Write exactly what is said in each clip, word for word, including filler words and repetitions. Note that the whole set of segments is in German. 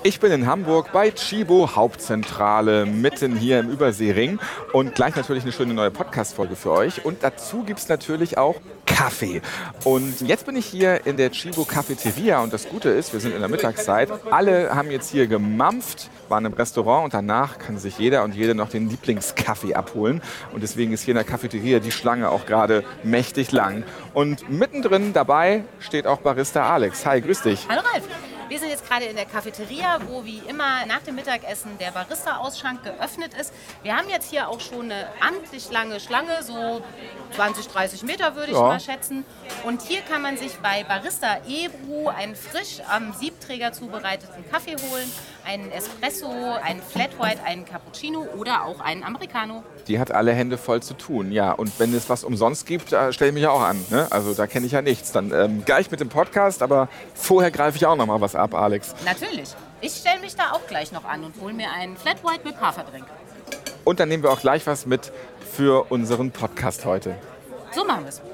Ich bin in Hamburg bei Tchibo Hauptzentrale, mitten hier im Überseering und gleich natürlich eine schöne neue Podcast-Folge für euch. Und dazu gibt es natürlich auch Kaffee. Und jetzt bin ich hier in der Tchibo Cafeteria und das Gute ist, wir sind in der Mittagszeit. Alle haben jetzt hier gemampft, waren im Restaurant und danach kann sich jeder und jede noch den Lieblingskaffee abholen. Und deswegen ist hier in der Cafeteria die Schlange auch gerade mächtig lang. Und mittendrin dabei steht auch Barista Alex. Hi, grüß dich. Hallo Ralf. Wir sind jetzt gerade in der Cafeteria, wo wie immer nach dem Mittagessen der Barista-Ausschank geöffnet ist. Wir haben jetzt hier auch schon eine amtlich lange Schlange, so zwanzig, dreißig Meter würde ich Ja. mal schätzen. Und hier kann man sich bei Barista Ebru einen frisch am Siebträger zubereiteten Kaffee holen, einen Espresso, einen Flat White, einen Cappuccino oder auch einen Americano. Die hat alle Hände voll zu tun, ja. Und wenn es was umsonst gibt, äh, stelle ich mich auch an. Ne? Also da kenne ich ja nichts. Dann ähm, gleich mit dem Podcast, aber vorher greife ich auch noch mal was ab, Alex. Natürlich. Ich stelle mich da auch gleich noch an und hole mir einen Flat White mit Haferdrink. Und dann nehmen wir auch gleich was mit für unseren Podcast heute. So machen wir es.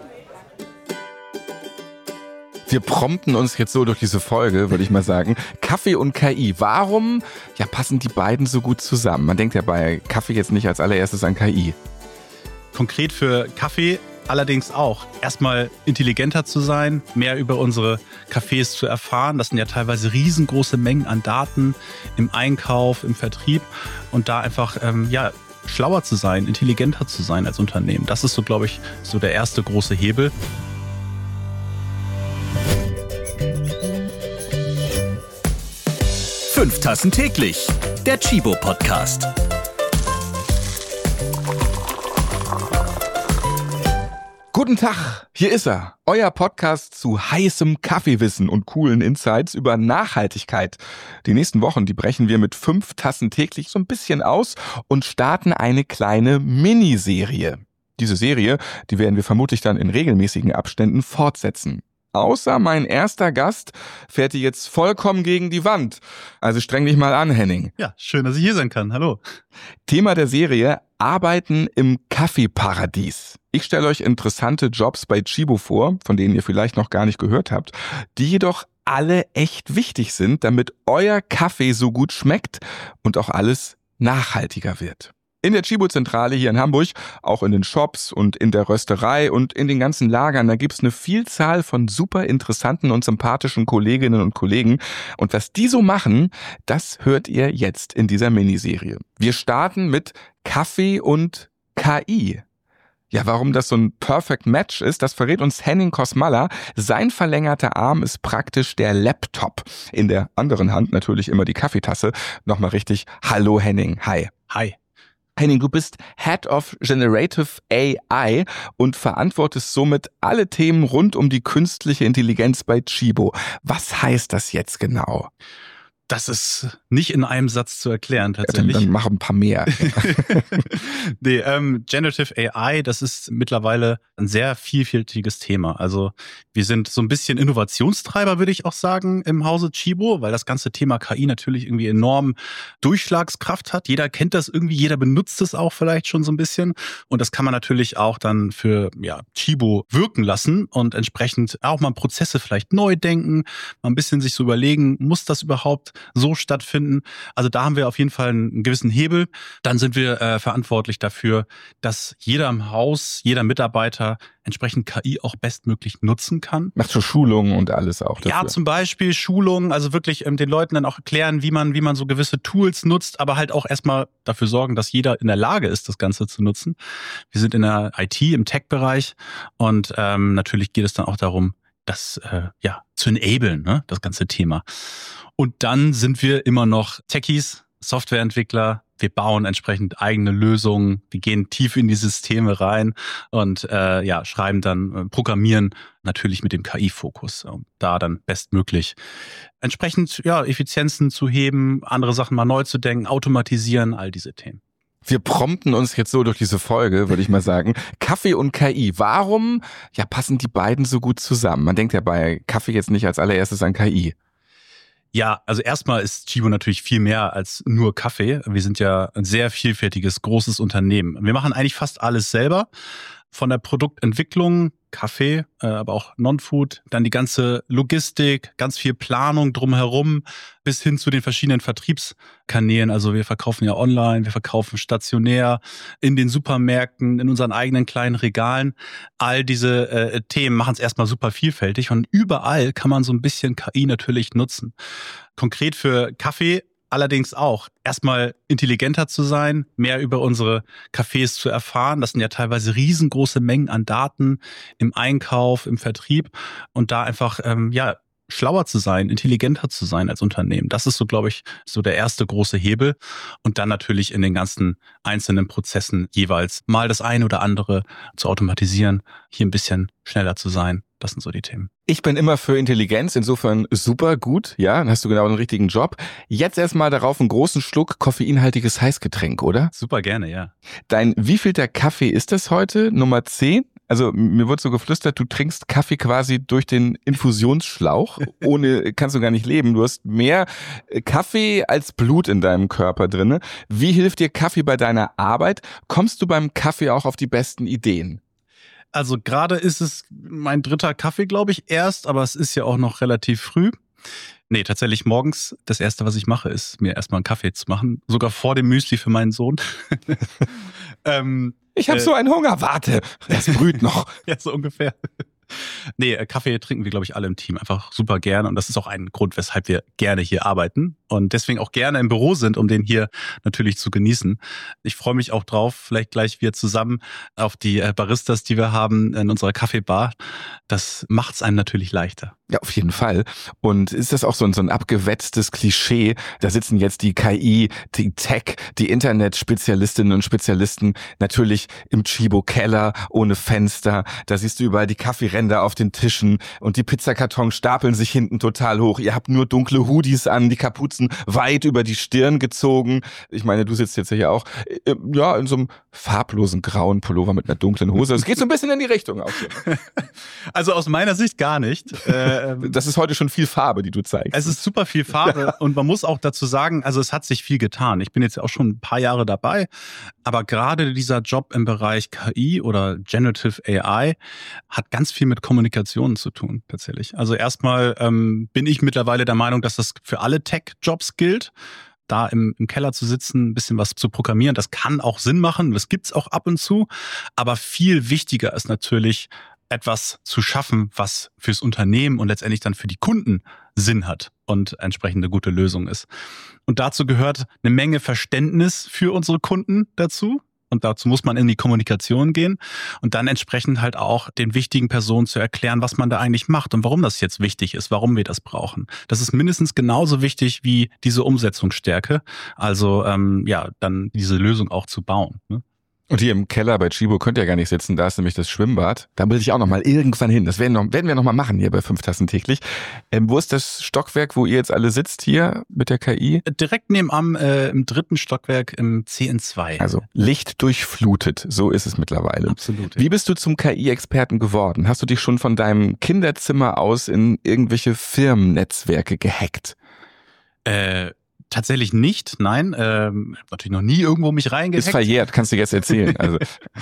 Wir prompten uns jetzt so durch diese Folge, würde ich mal sagen. Kaffee und K I. Warum ja, passen die beiden so gut zusammen? Man denkt ja bei Kaffee jetzt nicht als allererstes an K I. Konkret für Kaffee allerdings auch. Erstmal intelligenter zu sein, mehr über unsere Cafés zu erfahren. Das sind ja teilweise riesengroße Mengen an Daten im Einkauf, im Vertrieb. Und da einfach ähm, ja, schlauer zu sein, intelligenter zu sein als Unternehmen. Das ist so, glaube ich, so der erste große Hebel. Fünf Tassen täglich, der Tchibo Podcast. Guten Tag, hier ist er, euer Podcast zu heißem Kaffeewissen und coolen Insights über Nachhaltigkeit. Die nächsten Wochen, die brechen wir mit fünf Tassen täglich so ein bisschen aus und starten eine kleine Miniserie. Diese Serie, die werden wir vermutlich dann in regelmäßigen Abständen fortsetzen. Außer mein erster Gast fährt die jetzt vollkommen gegen die Wand. Also streng dich mal an, Henning. Ja, schön, dass ich hier sein kann. Hallo. Thema der Serie: Arbeiten im Kaffeeparadies. Ich stelle euch interessante Jobs bei Tchibo vor, von denen ihr vielleicht noch gar nicht gehört habt, die jedoch alle echt wichtig sind, damit euer Kaffee so gut schmeckt und auch alles nachhaltiger wird. In der Tchibo-Zentrale hier in Hamburg, auch in den Shops und in der Rösterei und in den ganzen Lagern, da gibt's eine Vielzahl von super interessanten und sympathischen Kolleginnen und Kollegen. Und was die so machen, das hört ihr jetzt in dieser Miniserie. Wir starten mit Kaffee und K I. Ja, warum das so ein Perfect Match ist, das verrät uns Henning Kosmalla. Sein verlängerter Arm ist praktisch der Laptop. In der anderen Hand natürlich immer die Kaffeetasse. Nochmal richtig: Hallo Henning, hi. Hi. Henning, du bist Head of Generative A I und verantwortest somit alle Themen rund um die künstliche Intelligenz bei Tchibo. Was heißt das jetzt genau? Das ist nicht in einem Satz zu erklären, tatsächlich. Ja, dann, dann mach ein paar mehr. nee, ähm, Generative A I, das ist mittlerweile ein sehr vielfältiges Thema. Also wir sind so ein bisschen Innovationstreiber, würde ich auch sagen, im Hause Tchibo, weil das ganze Thema K I natürlich irgendwie enorm Durchschlagskraft hat. Jeder kennt das irgendwie, jeder benutzt es auch vielleicht schon so ein bisschen. Und das kann man natürlich auch dann für ja, Tchibo wirken lassen und entsprechend auch mal Prozesse vielleicht neu denken, mal ein bisschen sich so überlegen, muss das überhaupt so stattfinden. Also da haben wir auf jeden Fall einen gewissen Hebel. Dann sind wir äh, verantwortlich dafür, dass jeder im Haus, jeder Mitarbeiter entsprechend K I auch bestmöglich nutzen kann. Macht so Schulungen und alles auch dafür. Ja, zum Beispiel Schulungen, also wirklich ähm, den Leuten dann auch erklären, wie man, wie man so gewisse Tools nutzt, aber halt auch erstmal dafür sorgen, dass jeder in der Lage ist, das Ganze zu nutzen. Wir sind in der I T, im Tech-Bereich und ähm, natürlich geht es dann auch darum, das äh, ja zu enablen, ne, das ganze Thema. Und dann sind wir immer noch Techies, Softwareentwickler. Wir bauen entsprechend eigene Lösungen. Wir gehen tief in die Systeme rein und äh, ja schreiben dann, äh, programmieren natürlich mit dem K I-Fokus, um da dann bestmöglich entsprechend ja Effizienzen zu heben, andere Sachen mal neu zu denken, automatisieren, all diese Themen. Wir prompten uns jetzt so durch diese Folge, würde ich mal sagen. Kaffee und K I. Warum ja, passen die beiden so gut zusammen? Man denkt ja bei Kaffee jetzt nicht als allererstes an K I. Ja, also erstmal ist Tchibo natürlich viel mehr als nur Kaffee. Wir sind ja ein sehr vielfältiges, großes Unternehmen. Wir machen eigentlich fast alles selber. Von der Produktentwicklung, Kaffee, äh, aber auch Non-Food, dann die ganze Logistik, ganz viel Planung drumherum, bis hin zu den verschiedenen Vertriebskanälen. Also wir verkaufen ja online, wir verkaufen stationär, in den Supermärkten, in unseren eigenen kleinen Regalen. All diese äh, Themen machen es erstmal super vielfältig und überall kann man so ein bisschen K I natürlich nutzen. Konkret für Kaffee allerdings auch erstmal intelligenter zu sein, mehr über unsere Cafés zu erfahren. Das sind ja teilweise riesengroße Mengen an Daten im Einkauf, im Vertrieb und da einfach ähm, ja schlauer zu sein, intelligenter zu sein als Unternehmen. Das ist so, glaube ich, so der erste große Hebel. Und dann natürlich in den ganzen einzelnen Prozessen jeweils mal das eine oder andere zu automatisieren, hier ein bisschen schneller zu sein. Das sind so die Themen. Ich bin immer für Intelligenz, insofern super gut, ja, dann hast du genau den richtigen Job. Jetzt erstmal darauf einen großen Schluck koffeinhaltiges Heißgetränk, oder? Super gerne, ja. Dein wievielter Kaffee ist das heute? Nummer zehn? Also mir wurde so geflüstert, du trinkst Kaffee quasi durch den Infusionsschlauch. Ohne kannst du gar nicht leben. Du hast mehr Kaffee als Blut in deinem Körper drinne. Wie hilft dir Kaffee bei deiner Arbeit? Kommst du beim Kaffee auch auf die besten Ideen? Also gerade ist es mein dritter Kaffee, glaube ich, erst, aber es ist ja auch noch relativ früh. Nee, tatsächlich morgens, das Erste, was ich mache, ist mir erstmal einen Kaffee zu machen. Sogar vor dem Müsli für meinen Sohn. ähm, ich habe äh, so einen Hunger, warte, das brüht noch. Ja, so ungefähr. Nee, Kaffee trinken wir, glaube ich, alle im Team einfach super gerne. Und das ist auch ein Grund, weshalb wir gerne hier arbeiten und deswegen auch gerne im Büro sind, um den hier natürlich zu genießen. Ich freue mich auch drauf, vielleicht gleich wir zusammen auf die Baristas, die wir haben in unserer Kaffeebar. Das macht es einem natürlich leichter. Ja, auf jeden Fall. Und ist das auch so ein, so ein abgewetztes Klischee? Da sitzen jetzt die K I, die Tech, die Internet-Spezialistinnen und Spezialisten natürlich im Chibo-Keller ohne Fenster. Da siehst du überall die Kaffeeränder auf den Tischen und die Pizzakartons stapeln sich hinten total hoch. Ihr habt nur dunkle Hoodies an, die Kapuzen weit über die Stirn gezogen. Ich meine, du sitzt jetzt hier auch äh, ja in so einem farblosen grauen Pullover mit einer dunklen Hose. Es geht so ein bisschen in die Richtung auch hier. Also aus meiner Sicht gar nicht. Das ist heute schon viel Farbe, die du zeigst. Es ist super viel Farbe und man muss auch dazu sagen, also es hat sich viel getan. Ich bin jetzt auch schon ein paar Jahre dabei, aber gerade dieser Job im Bereich K I oder Generative A I hat ganz viel mit Kommunikation zu tun, tatsächlich. Also erstmal ähm, bin ich mittlerweile der Meinung, dass das für alle Tech-Jobs gilt. Da im, im Keller zu sitzen, ein bisschen was zu programmieren, das kann auch Sinn machen, das gibt's auch ab und zu. Aber viel wichtiger ist natürlich, etwas zu schaffen, was fürs Unternehmen und letztendlich dann für die Kunden Sinn hat und entsprechend eine gute Lösung ist. Und dazu gehört eine Menge Verständnis für unsere Kunden dazu. Und dazu muss man in die Kommunikation gehen und dann entsprechend halt auch den wichtigen Personen zu erklären, was man da eigentlich macht und warum das jetzt wichtig ist, warum wir das brauchen. Das ist mindestens genauso wichtig wie diese Umsetzungsstärke, also ähm, ja, dann diese Lösung auch zu bauen, ne? Und hier im Keller bei Chibo könnt ihr ja gar nicht sitzen, da ist nämlich das Schwimmbad. Da will ich auch noch mal irgendwann hin. Das werden, noch, werden wir noch mal machen hier bei fünf Tassen täglich. Ähm, wo ist das Stockwerk, wo ihr jetzt alle sitzt hier mit der K I? Direkt nebenan äh, im dritten Stockwerk im C N zwei. Also lichtdurchflutet, so ist es mittlerweile. Absolut. Ja. Wie bist du zum K I-Experten geworden? Hast du dich schon von deinem Kinderzimmer aus in irgendwelche Firmennetzwerke gehackt? Äh... Tatsächlich nicht, nein. Ähm, natürlich noch nie irgendwo mich reingehackt. Ist verjährt, kannst du jetzt erzählen. Also.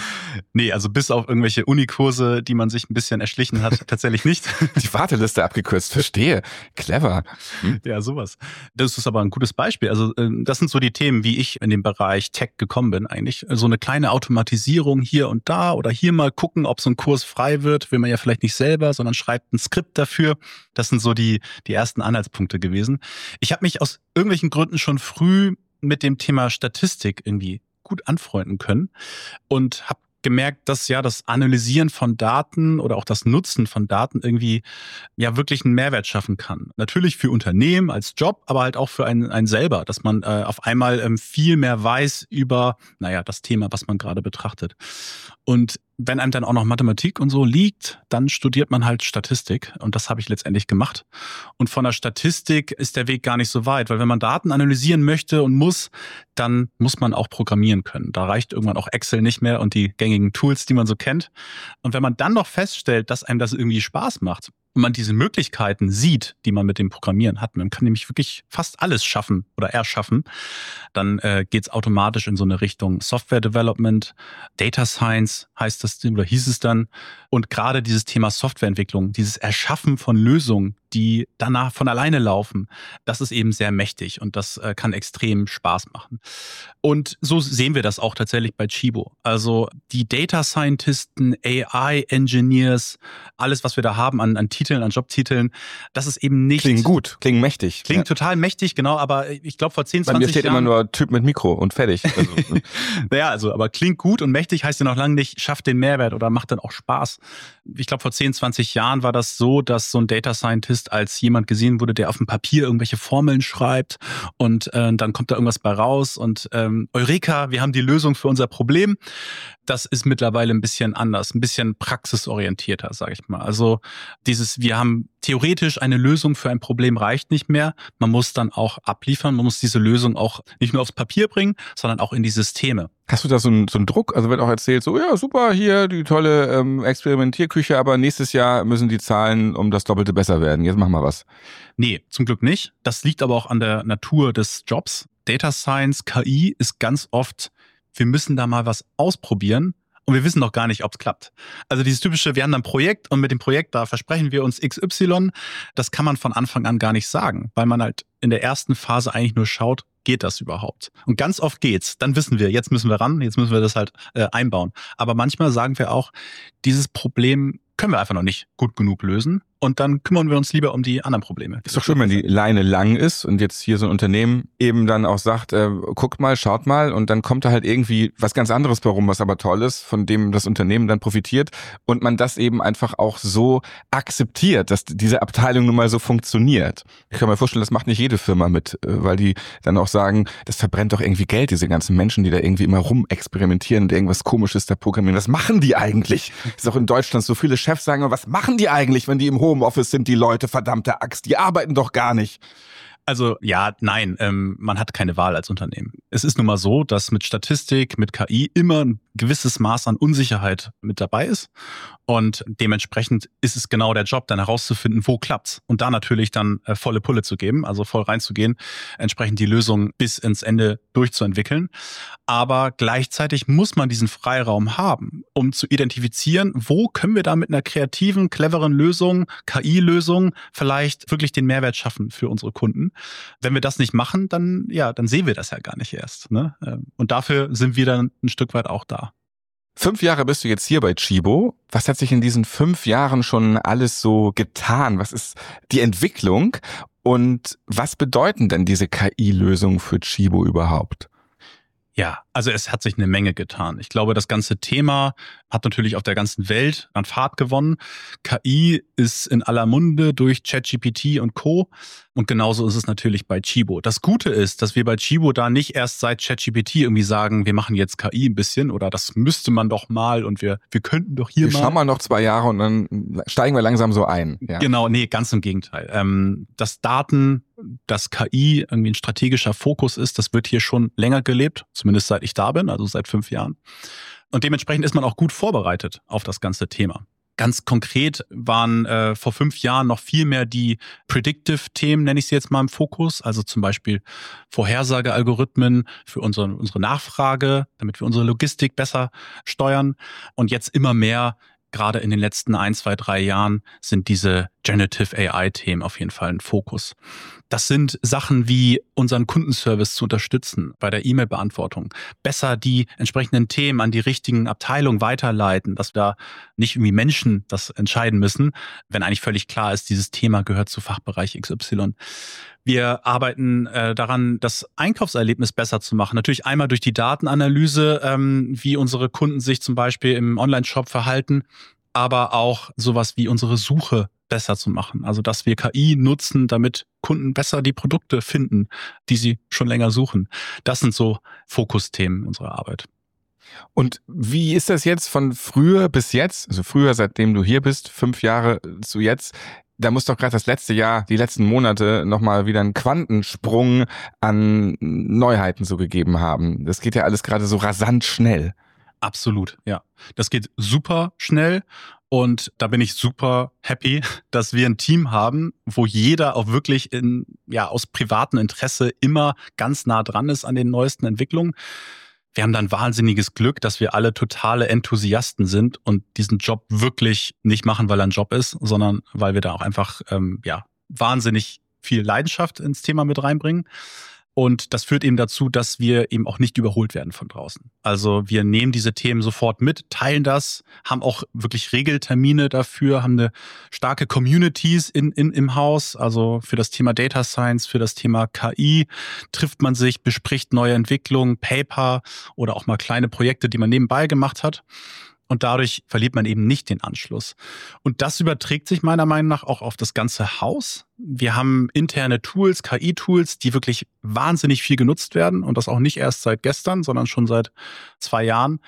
Nee, also bis auf irgendwelche Unikurse, die man sich ein bisschen erschlichen hat, tatsächlich nicht. Die Warteliste abgekürzt, verstehe. Clever. Hm? Ja, sowas. Das ist aber ein gutes Beispiel. Also das sind so die Themen, wie ich in den Bereich Tech gekommen bin eigentlich. So eine kleine Automatisierung hier und da oder hier mal gucken, ob so ein Kurs frei wird. Will man ja vielleicht nicht selber, sondern schreibt ein Skript dafür. Das sind so die, die ersten Anhaltspunkte gewesen. Ich habe mich aus irgendwelchen Gründen schon früh mit dem Thema Statistik irgendwie gut anfreunden können und habe gemerkt, dass ja das Analysieren von Daten oder auch das Nutzen von Daten irgendwie ja wirklich einen Mehrwert schaffen kann. Natürlich für Unternehmen als Job, aber halt auch für einen, einen selber, dass man äh, auf einmal ähm, viel mehr weiß über, naja, das Thema, was man gerade betrachtet. Und wenn einem dann auch noch Mathematik und so liegt, dann studiert man halt Statistik und das habe ich letztendlich gemacht. Und von der Statistik ist der Weg gar nicht so weit, weil wenn man Daten analysieren möchte und muss, dann muss man auch programmieren können. Da reicht irgendwann auch Excel nicht mehr und die gängigen Tools, die man so kennt. Und wenn man dann noch feststellt, dass einem das irgendwie Spaß macht und man diese Möglichkeiten sieht, die man mit dem Programmieren hat, man kann nämlich wirklich fast alles schaffen oder erschaffen, dann äh, geht es automatisch in so eine Richtung Software Development, Data Science heißt das oder hieß es dann. Und gerade dieses Thema Softwareentwicklung, dieses Erschaffen von Lösungen, die danach von alleine laufen, das ist eben sehr mächtig und das äh, kann extrem Spaß machen. Und so sehen wir das auch tatsächlich bei Chibo. Also die Data Scientisten, A I-Engineers, alles, was wir da haben an, an Titeln, an Jobtiteln, das ist eben nicht... Klingen gut, klingen mächtig. Klingt ja. total mächtig, genau, aber ich glaube vor zehn, zwanzig Jahren... Bei mir steht Jahren, immer nur Typ mit Mikro und fertig. Also. Naja, also, aber klingt gut und mächtig heißt ja noch lange nicht, schafft den Mehrwert oder macht dann auch Spaß. Ich glaube, vor zehn, zwanzig Jahren war das so, dass so ein Data Scientist als jemand gesehen wurde, der auf dem Papier irgendwelche Formeln schreibt und äh, dann kommt da irgendwas bei raus und ähm, Eureka, wir haben die Lösung für unser Problem. Das ist mittlerweile ein bisschen anders, ein bisschen praxisorientierter, sage ich mal. Also dieses, wir haben theoretisch eine Lösung für ein Problem reicht nicht mehr. Man muss dann auch abliefern, man muss diese Lösung auch nicht nur aufs Papier bringen, sondern auch in die Systeme. Hast du da so einen, so einen Druck? Also wird auch erzählt, so ja super, hier die tolle ähm, Experimentierküche, aber nächstes Jahr müssen die Zahlen um das Doppelte besser werden. Jetzt machen wir was. Nee, zum Glück nicht. Das liegt aber auch an der Natur des Jobs. Data Science, K I ist ganz oft, wir müssen da mal was ausprobieren und wir wissen noch gar nicht, ob es klappt. Also dieses typische, wir haben ein Projekt und mit dem Projekt, da versprechen wir uns X Y, das kann man von Anfang an gar nicht sagen, weil man halt in der ersten Phase eigentlich nur schaut, geht das überhaupt? Und ganz oft geht's. Dann wissen wir, jetzt müssen wir ran, jetzt müssen wir das halt äh, einbauen. Aber manchmal sagen wir auch, dieses Problem können wir einfach noch nicht gut genug lösen. Und dann kümmern wir uns lieber um die anderen Probleme. Ist doch schön, wenn die Leine lang ist und jetzt hier so ein Unternehmen eben dann auch sagt, äh, guckt mal, schaut mal und dann kommt da halt irgendwie was ganz anderes bei rum, was aber toll ist, von dem das Unternehmen dann profitiert und man das eben einfach auch so akzeptiert, dass diese Abteilung nun mal so funktioniert. Ich kann mir vorstellen, das macht nicht jede Firma mit, weil die dann auch sagen, das verbrennt doch irgendwie Geld, diese ganzen Menschen, die da irgendwie immer rumexperimentieren und irgendwas Komisches da programmieren. Was machen die eigentlich? Ist auch in Deutschland so, viele Chefs sagen, was machen die eigentlich, wenn die im Homeoffice sind, die Leute, verdammte Axt, die arbeiten doch gar nicht. Also ja, nein, ähm, man hat keine Wahl als Unternehmen. Es ist nun mal so, dass mit Statistik, mit K I immer ein gewisses Maß an Unsicherheit mit dabei ist. Und dementsprechend ist es genau der Job, dann herauszufinden, wo klappt's. Und da natürlich dann äh, volle Pulle zu geben, also voll reinzugehen, entsprechend die Lösung bis ins Ende durchzuentwickeln. Aber gleichzeitig muss man diesen Freiraum haben, um zu identifizieren, wo können wir da mit einer kreativen, cleveren Lösung, K I-Lösung vielleicht wirklich den Mehrwert schaffen für unsere Kunden. Wenn wir das nicht machen, dann ja, dann sehen wir das ja gar nicht erst. Ne? Und dafür sind wir dann ein Stück weit auch da. Fünf Jahre bist du jetzt hier bei Chibo. Was hat sich in diesen fünf Jahren schon alles so getan? Was ist die Entwicklung? Und was bedeuten denn diese K I-Lösungen für Chibo überhaupt? Ja, also es hat sich eine Menge getan. Ich glaube, das ganze Thema hat natürlich auf der ganzen Welt an Fahrt gewonnen. K I ist in aller Munde durch ChatGPT und Co. Und genauso ist es natürlich bei Chibo. Das Gute ist, dass wir bei Chibo da nicht erst seit ChatGPT irgendwie sagen, wir machen jetzt K I ein bisschen oder das müsste man doch mal und wir wir könnten doch hier wir mal. Wir schauen mal noch zwei Jahre und dann steigen wir langsam so ein. Ja. Genau, nee, ganz im Gegenteil. Ähm, das Daten, dass K I irgendwie ein strategischer Fokus ist, das wird hier schon länger gelebt, zumindest seit ich da bin, also seit fünf Jahren. Und dementsprechend ist man auch gut vorbereitet auf das ganze Thema. Ganz konkret waren äh, vor fünf Jahren noch viel mehr die Predictive-Themen, nenne ich sie jetzt mal, im Fokus. Also zum Beispiel Vorhersagealgorithmen für unsere, unsere Nachfrage, damit wir unsere Logistik besser steuern. Und jetzt immer mehr, gerade in den letzten ein, zwei, drei Jahren, sind diese Generative A I-Themen auf jeden Fall ein Fokus. Das sind Sachen wie unseren Kundenservice zu unterstützen bei der E-Mail-Beantwortung. Besser die entsprechenden Themen an die richtigen Abteilungen weiterleiten, dass da nicht irgendwie Menschen das entscheiden müssen, wenn eigentlich völlig klar ist, dieses Thema gehört zu Fachbereich X Y. Wir arbeiten äh, daran, das Einkaufserlebnis besser zu machen. Natürlich einmal durch die Datenanalyse, ähm, wie unsere Kunden sich zum Beispiel im Online-Shop verhalten, aber auch sowas wie unsere Suche besser zu machen. Also dass wir K I nutzen, damit Kunden besser die Produkte finden, die sie schon länger suchen. Das sind so Fokusthemen unserer Arbeit. Und wie ist das jetzt von früher bis jetzt? Also früher, seitdem du hier bist, fünf Jahre zu jetzt. Da muss doch gerade das letzte Jahr, die letzten Monate nochmal wieder einen Quantensprung an Neuheiten so gegeben haben. Das geht ja alles gerade so rasant schnell. Absolut, ja. Das geht super schnell. Und da bin ich super happy, dass wir ein Team haben, wo jeder auch wirklich in, ja, aus privatem Interesse immer ganz nah dran ist an den neuesten Entwicklungen. Wir haben dann wahnsinniges Glück, dass wir alle totale Enthusiasten sind und diesen Job wirklich nicht machen, weil er ein Job ist, sondern weil wir da auch einfach ähm, ja, wahnsinnig viel Leidenschaft ins Thema mit reinbringen. Und das führt eben dazu, dass wir eben auch nicht überholt werden von draußen. Also wir nehmen diese Themen sofort mit, teilen das, haben auch wirklich Regeltermine dafür, haben eine starke Communities in, in, im Haus. Also für das Thema Data Science, für das Thema K I trifft man sich, bespricht neue Entwicklungen, Paper oder auch mal kleine Projekte, die man nebenbei gemacht hat. Und dadurch verliert man eben nicht den Anschluss. Und das überträgt sich meiner Meinung nach auch auf das ganze Haus. Wir haben interne Tools, K I-Tools, die wirklich wahnsinnig viel genutzt werden. Und das auch nicht erst seit gestern, sondern schon seit zwei Jahren.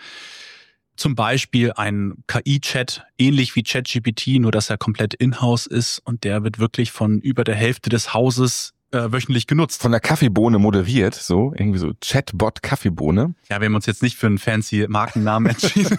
Zum Beispiel ein K I-Chat, ähnlich wie ChatGPT, nur dass er komplett in-house ist. Und der wird wirklich von über der Hälfte des Hauses Äh, wöchentlich genutzt. Von der Kaffeebohne moderiert, so irgendwie so Chatbot Kaffeebohne. Ja, wir haben uns jetzt nicht für einen fancy Markennamen entschieden.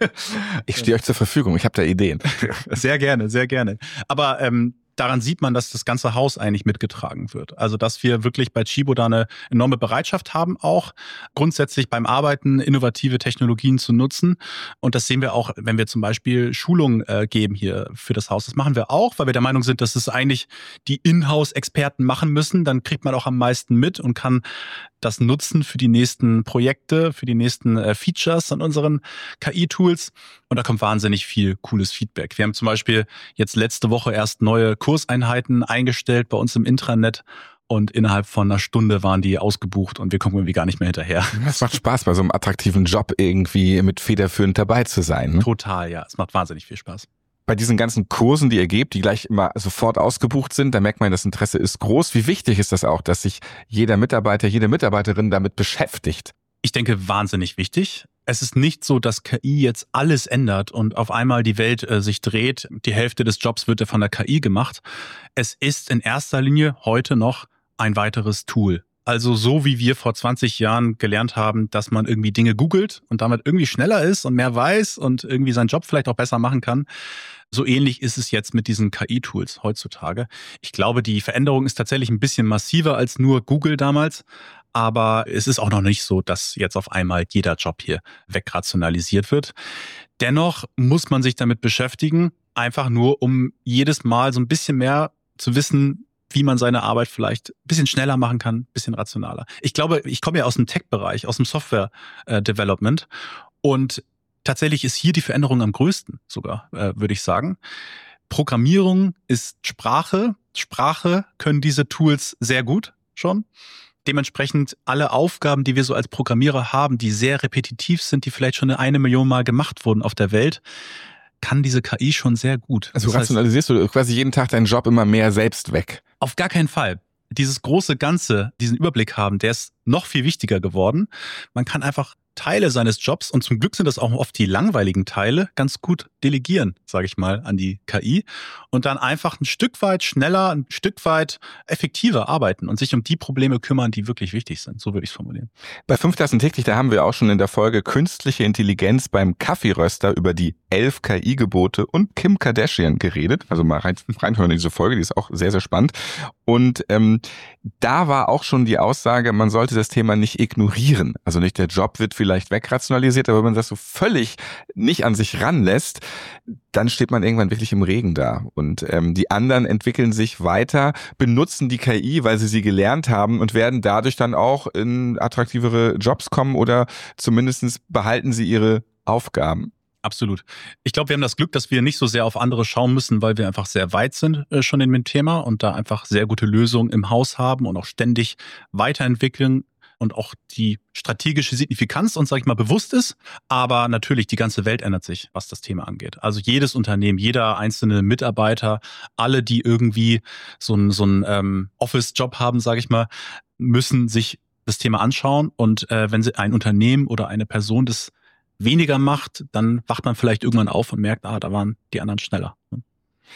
Ich stehe euch zur Verfügung, ich habe da Ideen. Sehr gerne, sehr gerne. Aber ähm, daran sieht man, dass das ganze Haus eigentlich mitgetragen wird. Also dass wir wirklich bei Chibo da eine enorme Bereitschaft haben, auch grundsätzlich beim Arbeiten innovative Technologien zu nutzen. Und das sehen wir auch, wenn wir zum Beispiel Schulungen äh, geben hier für das Haus. Das machen wir auch, weil wir der Meinung sind, dass es eigentlich die Inhouse-Experten machen müssen. Dann kriegt man auch am meisten mit und kann das nutzen für die nächsten Projekte, für die nächsten äh, Features an unseren K I-Tools. Und da kommt wahnsinnig viel cooles Feedback. Wir haben zum Beispiel jetzt letzte Woche erst neue Kurseinheiten eingestellt bei uns im Intranet. Und innerhalb von einer Stunde waren die ausgebucht und wir kommen irgendwie gar nicht mehr hinterher. Es macht Spaß, bei so einem attraktiven Job irgendwie mit federführend dabei zu sein. Ne? Total, ja. Es macht wahnsinnig viel Spaß. Bei diesen ganzen Kursen, die ihr gebt, die gleich immer sofort ausgebucht sind, da merkt man, das Interesse ist groß. Wie wichtig ist das auch, dass sich jeder Mitarbeiter, jede Mitarbeiterin damit beschäftigt? Ich denke, wahnsinnig wichtig. Es ist nicht so, dass K I jetzt alles ändert und auf einmal die Welt äh, sich dreht. Die Hälfte des Jobs wird ja von der K I gemacht. Es ist in erster Linie heute noch ein weiteres Tool. Also so wie wir vor zwanzig Jahren gelernt haben, dass man irgendwie Dinge googelt und damit irgendwie schneller ist und mehr weiß und irgendwie seinen Job vielleicht auch besser machen kann. So ähnlich ist es jetzt mit diesen K I-Tools heutzutage. Ich glaube, die Veränderung ist tatsächlich ein bisschen massiver als nur Google damals. Aber es ist auch noch nicht so, dass jetzt auf einmal jeder Job hier wegrationalisiert wird. Dennoch muss man sich damit beschäftigen, einfach nur um jedes Mal so ein bisschen mehr zu wissen, wie man seine Arbeit vielleicht ein bisschen schneller machen kann, ein bisschen rationaler. Ich glaube, ich komme ja aus dem Tech-Bereich, aus dem Software-Development und tatsächlich ist hier die Veränderung am größten sogar, äh, würde ich sagen. Programmierung ist Sprache. Sprache können diese Tools sehr gut schon. Dementsprechend alle Aufgaben, die wir so als Programmierer haben, die sehr repetitiv sind, die vielleicht schon eine Million Mal gemacht wurden auf der Welt, kann diese K I schon sehr gut. Also das heißt, rationalisierst du quasi jeden Tag deinen Job immer mehr selbst weg? Auf gar keinen Fall. Dieses große Ganze, diesen Überblick haben, der ist noch viel wichtiger geworden. Man kann einfach Teile seines Jobs, und zum Glück sind das auch oft die langweiligen Teile, ganz gut delegieren, sage ich mal, an die K I und dann einfach ein Stück weit schneller, ein Stück weit effektiver arbeiten und sich um die Probleme kümmern, die wirklich wichtig sind. So würde ich es formulieren. Bei fünf Tassen täglich, da haben wir auch schon in der Folge Künstliche Intelligenz beim Kaffeeröster über die elf K I-Gebote und Kim Kardashian geredet. Also mal rein, reinhören in diese Folge, die ist auch sehr, sehr spannend. Und ähm, da war auch schon die Aussage, man sollte das Thema nicht ignorieren. Also nicht der Job wird vielleicht wegrationalisiert, aber wenn man das so völlig nicht an sich ranlässt, dann steht man irgendwann wirklich im Regen da. Und ähm, die anderen entwickeln sich weiter, benutzen die K I, weil sie sie gelernt haben und werden dadurch dann auch in attraktivere Jobs kommen oder zumindest behalten sie ihre Aufgaben. Absolut. Ich glaube, wir haben das Glück, dass wir nicht so sehr auf andere schauen müssen, weil wir einfach sehr weit sind äh, schon in dem Thema und da einfach sehr gute Lösungen im Haus haben und auch ständig weiterentwickeln und auch die strategische Signifikanz uns, sag ich mal, bewusst ist. Aber natürlich, die ganze Welt ändert sich, was das Thema angeht. Also jedes Unternehmen, jeder einzelne Mitarbeiter, alle, die irgendwie so einen so einen ähm, Office-Job haben, sage ich mal, müssen sich das Thema anschauen. Und äh, wenn sie ein Unternehmen oder eine Person das weniger macht, dann wacht man vielleicht irgendwann auf und merkt, ah, da waren die anderen schneller.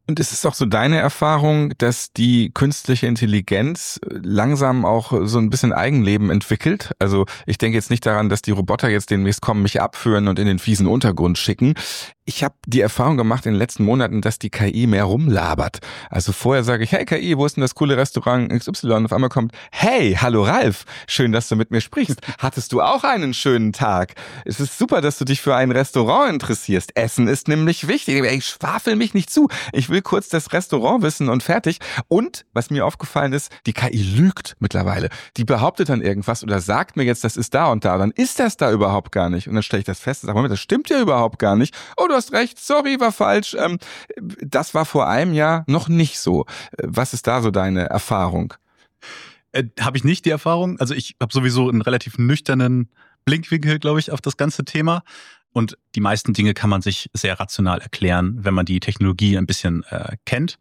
Und ist es auch so deine Erfahrung, dass die künstliche Intelligenz langsam auch so ein bisschen Eigenleben entwickelt? Also ich denke jetzt nicht daran, dass die Roboter jetzt demnächst kommen, mich abführen und in den fiesen Untergrund schicken. Ich habe die Erfahrung gemacht in den letzten Monaten, dass die K I mehr rumlabert. Also vorher sage ich, hey K I, wo ist denn das coole Restaurant X Y? Auf einmal kommt, hey, hallo Ralf, schön, dass du mit mir sprichst. Hattest du auch einen schönen Tag? Es ist super, dass du dich für ein Restaurant interessierst. Essen ist nämlich wichtig. Ich schwafel mich nicht zu. Ich will kurz das Restaurant wissen und fertig. Und was mir aufgefallen ist, die K I lügt mittlerweile. Die behauptet dann irgendwas oder sagt mir jetzt, das ist da und da. Dann ist das da überhaupt gar nicht. Und dann stelle ich das fest und sage, Moment, das stimmt ja überhaupt gar nicht. Oh, du hast recht, sorry, war falsch. Ähm, das war vor einem Jahr noch nicht so. Was ist da so deine Erfahrung? Äh, habe ich nicht die Erfahrung. Also ich habe sowieso einen relativ nüchternen Blickwinkel, glaube ich, auf das ganze Thema. Und die meisten Dinge kann man sich sehr rational erklären, wenn man die Technologie ein bisschen äh, kennt.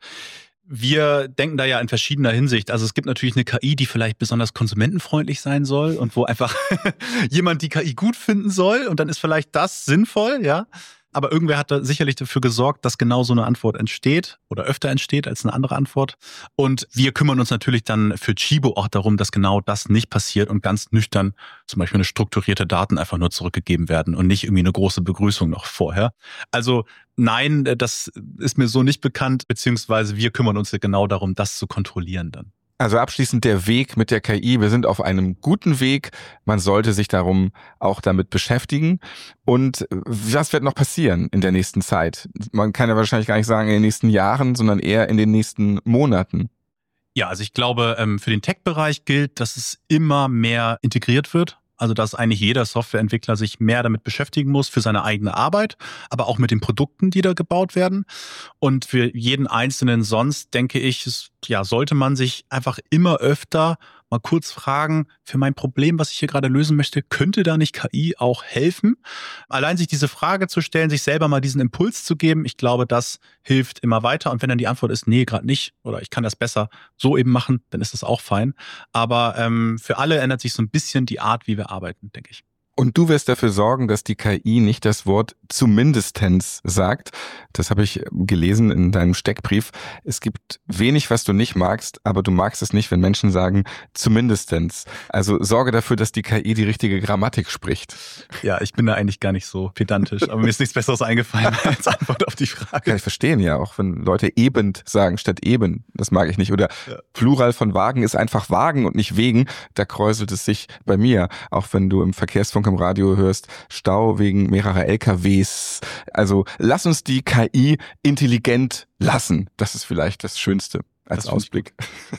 Wir denken da ja in verschiedener Hinsicht. Also es gibt natürlich eine K I, die vielleicht besonders konsumentenfreundlich sein soll und wo einfach jemand die K I gut finden soll und dann ist vielleicht das sinnvoll, ja. Aber irgendwer hat da sicherlich dafür gesorgt, dass genau so eine Antwort entsteht oder öfter entsteht als eine andere Antwort. Und wir kümmern uns natürlich dann für Chibo auch darum, dass genau das nicht passiert und ganz nüchtern zum Beispiel eine strukturierte Daten einfach nur zurückgegeben werden und nicht irgendwie eine große Begrüßung noch vorher. Also nein, das ist mir so nicht bekannt, beziehungsweise wir kümmern uns ja genau darum, das zu kontrollieren dann. Also abschließend der Weg mit der K I. Wir sind auf einem guten Weg. Man sollte sich darum auch damit beschäftigen. Und was wird noch passieren in der nächsten Zeit? Man kann ja wahrscheinlich gar nicht sagen in den nächsten Jahren, sondern eher in den nächsten Monaten. Ja, also ich glaube, für den Tech-Bereich gilt, dass es immer mehr integriert wird. Also dass eigentlich jeder Softwareentwickler sich mehr damit beschäftigen muss für seine eigene Arbeit, aber auch mit den Produkten, die da gebaut werden. Und für jeden Einzelnen sonst, denke ich, es, ja, sollte man sich einfach immer öfter mal kurz fragen, für mein Problem, was ich hier gerade lösen möchte, könnte da nicht K I auch helfen? Allein sich diese Frage zu stellen, sich selber mal diesen Impuls zu geben, ich glaube, das hilft immer weiter. Und wenn dann die Antwort ist, nee, gerade nicht, oder ich kann das besser so eben machen, dann ist das auch fein. Aber ähm, für alle ändert sich so ein bisschen die Art, wie wir arbeiten, denke ich. Und du wirst dafür sorgen, dass die K I nicht das Wort zumindestens sagt. Das habe ich gelesen in deinem Steckbrief. Es gibt wenig, was du nicht magst, aber du magst es nicht, wenn Menschen sagen zumindestens. Also sorge dafür, dass die K I die richtige Grammatik spricht. Ja, ich bin da eigentlich gar nicht so pedantisch, aber mir ist nichts Besseres eingefallen als Antwort auf die Frage. Kann ich verstehen, ja, auch wenn Leute eben sagen statt eben. Das mag ich nicht. Oder ja. Plural von Wagen ist einfach Wagen und nicht Wegen. Da kräuselt es sich bei mir, auch wenn du im Verkehrsfunk im Radio hörst, Stau wegen mehrerer L K Ws. Also lass uns die K I intelligent lassen. Das ist vielleicht das Schönste als das Ausblick.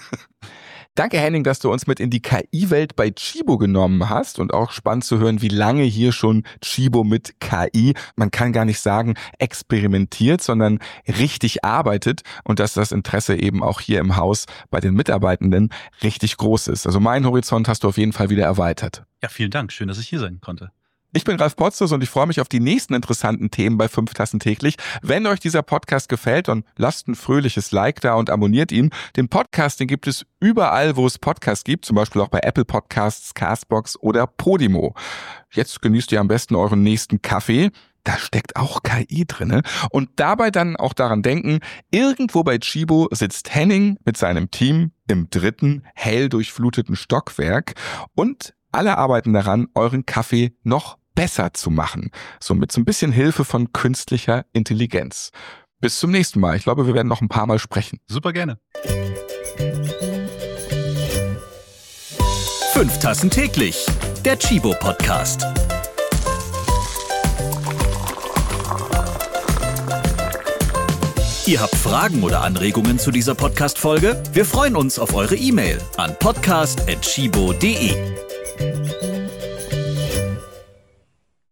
Danke, Henning, dass du uns mit in die K I-Welt bei Chibo genommen hast und auch spannend zu hören, wie lange hier schon Chibo mit K I, man kann gar nicht sagen experimentiert, sondern richtig arbeitet und dass das Interesse eben auch hier im Haus bei den Mitarbeitenden richtig groß ist. Also mein Horizont hast du auf jeden Fall wieder erweitert. Ja, vielen Dank. Schön, dass ich hier sein konnte. Ich bin Ralf Potzus und ich freue mich auf die nächsten interessanten Themen bei fünf Tassen täglich. Wenn euch dieser Podcast gefällt, dann lasst ein fröhliches Like da und abonniert ihn. Den Podcast, den gibt es überall, wo es Podcasts gibt, zum Beispiel auch bei Apple Podcasts, Castbox oder Podimo. Jetzt genießt ihr am besten euren nächsten Kaffee. Da steckt auch K I drinne. Und dabei dann auch daran denken, irgendwo bei Chibo sitzt Henning mit seinem Team im dritten, hell durchfluteten Stockwerk und alle arbeiten daran, euren Kaffee noch besser zu machen. So mit so ein bisschen Hilfe von künstlicher Intelligenz. Bis zum nächsten Mal. Ich glaube, wir werden noch ein paar Mal sprechen. Super gerne. Fünf Tassen täglich. Der Chibo Podcast. Ihr habt Fragen oder Anregungen zu dieser Podcast-Folge? Wir freuen uns auf eure E-Mail an podcast at chibo punkt de.